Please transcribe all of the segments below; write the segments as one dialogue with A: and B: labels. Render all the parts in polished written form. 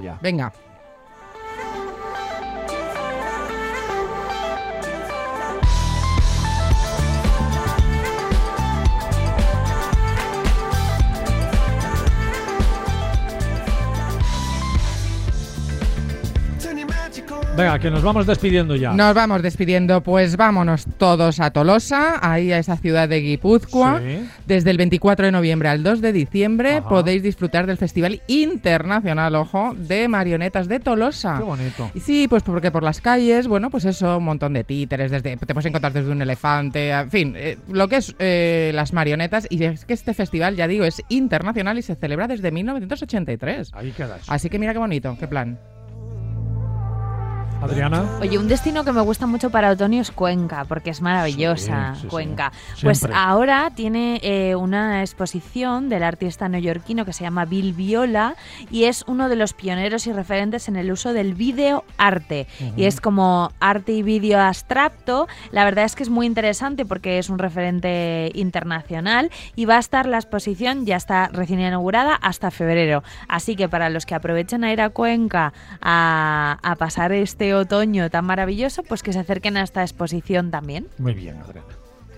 A: ya.
B: Venga.
A: Venga, que nos vamos despidiendo ya.
B: Nos vamos despidiendo, pues vámonos todos a Tolosa, ahí a esa ciudad de Guipúzcoa.
A: Sí.
B: Desde el 24 de noviembre al 2 de diciembre
A: Ajá.
B: podéis disfrutar del Festival Internacional, ojo, de Marionetas de Tolosa.
A: Qué bonito.
B: Y sí, pues porque por las calles, bueno, pues eso, un montón de títeres, te puedes encontrar desde un elefante, en fin, lo que es las marionetas. Y es que este festival, ya digo, es internacional y se celebra desde 1983.
A: Ahí queda eso.
B: Así que mira qué bonito, qué plan.
A: Adriana.
C: Oye, un destino que me gusta mucho para otoño es Cuenca, porque es maravillosa,
A: Sí, sí,
C: Cuenca.
A: sí.
C: Pues
A: Siempre.
C: ahora tiene una exposición del artista neoyorquino que se llama Bill Viola y es uno de los pioneros y referentes en el uso del videoarte. Y es como arte y vídeo abstracto. La verdad es que es muy interesante porque es un referente internacional y va a estar la exposición, ya está recién inaugurada, hasta febrero. Así que para los que aprovechen a ir a Cuenca a pasar este otoño tan maravilloso, pues que se acerquen a esta exposición también.
A: Muy bien, Adriana.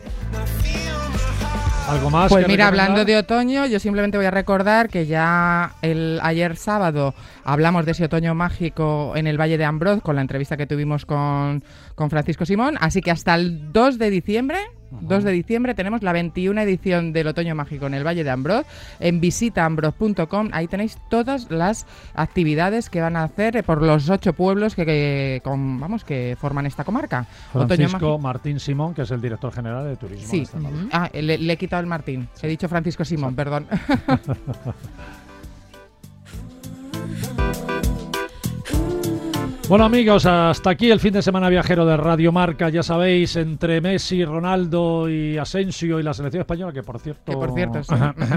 A: ¿Algo más?
B: Pues
A: que
B: mira,
A: recomendar?
B: hablando de otoño, yo simplemente voy a recordar que ya ayer sábado hablamos de ese otoño mágico en el Valle de Ambroz con la entrevista que tuvimos con Francisco Simón, así que hasta el 2 de diciembre... 2 de diciembre tenemos la 21 edición del Otoño Mágico en el Valle de Ambroz. En visitaambroz.com, ahí tenéis todas las actividades que van a hacer por los 8 pueblos que forman esta comarca. Otoño
A: Francisco
B: Mágico.
A: Martín Simón, que es el director general de turismo. de
B: Sí.
A: Extremadura.
B: Ah, le he quitado el Martín. He dicho Francisco Simón, perdón.
A: Bueno, amigos, hasta aquí el fin de semana viajero de Radio Marca. Ya sabéis, entre Messi, Ronaldo y Asensio y la selección española, que por cierto,
B: sí.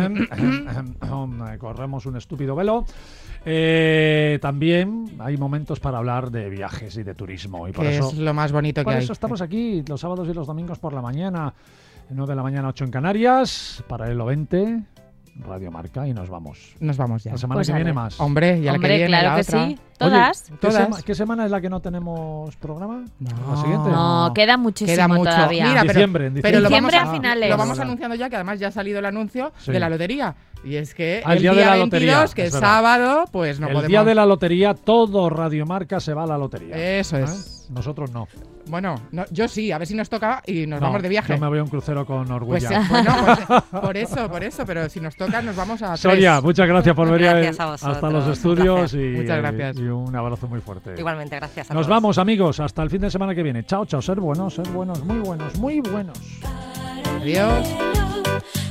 A: corremos un estúpido velo. También hay momentos para hablar de viajes y de turismo. Y por
B: Que
A: eso,
B: es lo más bonito que
A: por
B: hay.
A: eso estamos aquí los sábados y los domingos por la mañana, 9 de la mañana, 8 en Canarias, Paralelo 20, Radio Marca, y nos vamos.
B: Nos vamos ya.
A: La semana
C: Pues
A: que
C: a
A: viene
C: ver.
A: más.
B: Hombre, ya la que
C: Hombre,
B: viene,
C: claro
B: la
C: que
B: otra.
C: sí. Todas.
A: Oye,
B: Todas.
A: ¿qué semana es la que no tenemos programa?
B: No.
A: ¿La siguiente?
C: No, queda muchísimo
B: Queda mucho.
C: todavía.
B: Mira,
A: Diciembre, en
B: pero lo
C: diciembre.
B: vamos
C: a finales.
B: Lo vamos
A: Vale.
B: anunciando ya, que además ya ha salido el anuncio
A: Sí.
B: de la lotería. Y es que
A: Ah, el
B: el
A: día
B: día
A: de la
B: 22,
A: lotería,
B: que
A: es
B: es
A: verdad.
B: sábado, pues no
A: el
B: podemos...
A: día de la lotería, todo Radio Marca se va a la lotería.
B: Eso es.
A: Nosotros no.
B: Bueno, yo sí, a ver si nos toca y nos
A: No,
B: vamos de viaje.
A: Yo me voy a un crucero con orgullo.
B: Pues bueno, por eso, pero si nos toca nos vamos a
A: Sonia,
B: tres.
A: muchas gracias por venir
D: Gracias a vosotros,
A: hasta los
D: un
A: estudios
D: placer.
A: y,
B: Muchas gracias.
A: y un abrazo muy fuerte.
D: Igualmente, gracias a
A: Nos
D: todos.
A: vamos, amigos, hasta el fin de semana que viene. Chao, chao, ser buenos, muy buenos, muy buenos.
B: Adiós.